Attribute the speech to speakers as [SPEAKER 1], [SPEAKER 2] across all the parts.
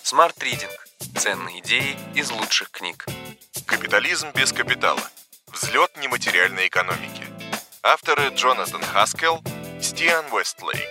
[SPEAKER 1] Smart Reading. Ценные идеи из лучших книг.
[SPEAKER 2] Капитализм без капитала. Взлет нематериальной экономики. Авторы Джонатан Хаскелл, Стиан Вестлейк.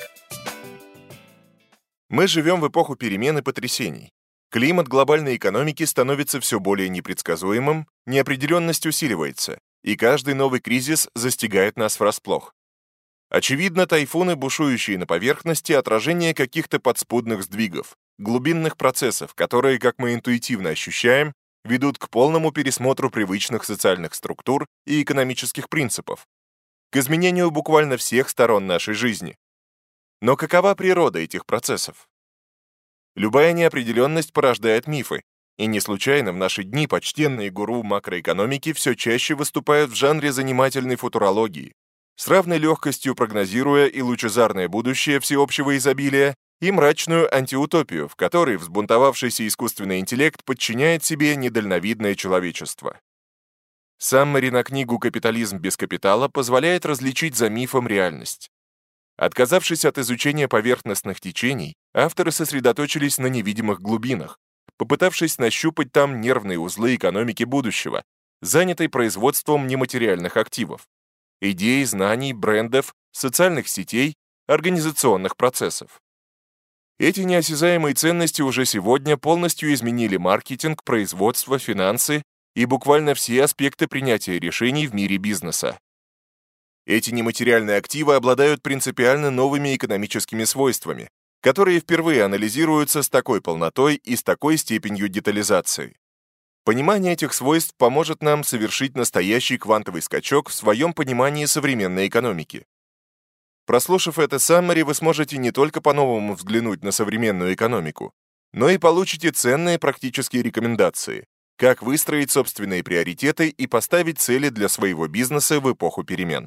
[SPEAKER 2] Мы живем в эпоху перемен и потрясений. Климат глобальной экономики становится все более непредсказуемым, неопределенность усиливается, и каждый новый кризис застигает нас врасплох. Очевидно, тайфуны, бушующие на поверхности, отражение каких-то подспудных сдвигов, глубинных процессов, которые, как мы интуитивно ощущаем, ведут к полному пересмотру привычных социальных структур и экономических принципов, к изменению буквально всех сторон нашей жизни. Но какова природа этих процессов? Любая неопределенность порождает мифы, и не случайно в наши дни почтенные гуру макроэкономики все чаще выступают в жанре занимательной футурологии, с равной легкостью прогнозируя и лучезарное будущее всеобщего изобилия, и мрачную антиутопию, в которой взбунтовавшийся искусственный интеллект подчиняет себе недальновидное человечество. Саммари на книгу «Капитализм без капитала» позволяет различить за мифом реальность. Отказавшись от изучения поверхностных течений, авторы сосредоточились на невидимых глубинах, попытавшись нащупать там нервные узлы экономики будущего, занятой производством нематериальных активов, идей, знаний, брендов, социальных сетей, организационных процессов. Эти неосязаемые ценности уже сегодня полностью изменили маркетинг, производство, финансы и буквально все аспекты принятия решений в мире бизнеса. Эти нематериальные активы обладают принципиально новыми экономическими свойствами, которые впервые анализируются с такой полнотой и с такой степенью детализации. Понимание этих свойств поможет нам совершить настоящий квантовый скачок в своем понимании современной экономики. Прослушав это саммари, вы сможете не только по-новому взглянуть на современную экономику, но и получите ценные практические рекомендации, как выстроить собственные приоритеты и поставить цели для своего бизнеса в эпоху перемен.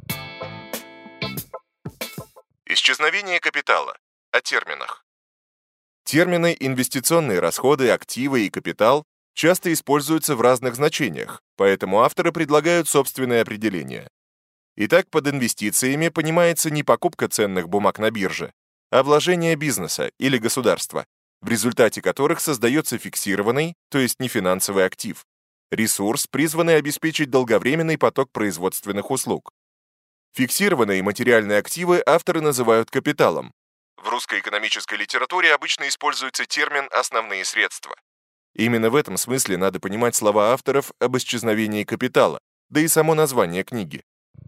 [SPEAKER 2] Исчезновение капитала. О терминах. Термины «инвестиционные расходы», «активы» и «капитал» часто используются в разных значениях, поэтому авторы предлагают собственное определение. Итак, под инвестициями понимается не покупка ценных бумаг на бирже, а вложение бизнеса или государства, в результате которых создается фиксированный, то есть нефинансовый актив, ресурс, призванный обеспечить долговременный поток производственных услуг. Фиксированные материальные активы авторы называют капиталом. В русской экономической литературе обычно используется термин «основные средства». Именно в этом смысле надо понимать слова авторов об исчезновении капитала, да и само название книги.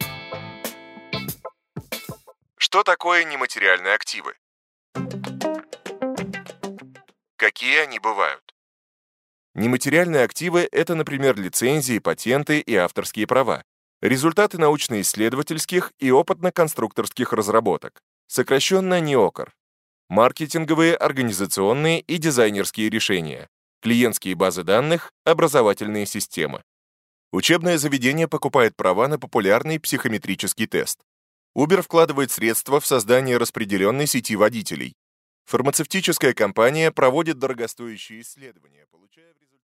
[SPEAKER 2] Что такое нематериальные активы? Какие они бывают? Нематериальные активы – это, например, лицензии, патенты и авторские права, результаты научно-исследовательских и опытно-конструкторских разработок, сокращенно НИОКР, маркетинговые, организационные и дизайнерские решения, клиентские базы данных, образовательные системы. Учебное заведение покупает права на популярный психометрический тест. Uber вкладывает средства в создание распределенной сети водителей. Фармацевтическая компания проводит дорогостоящие исследования, получая в результате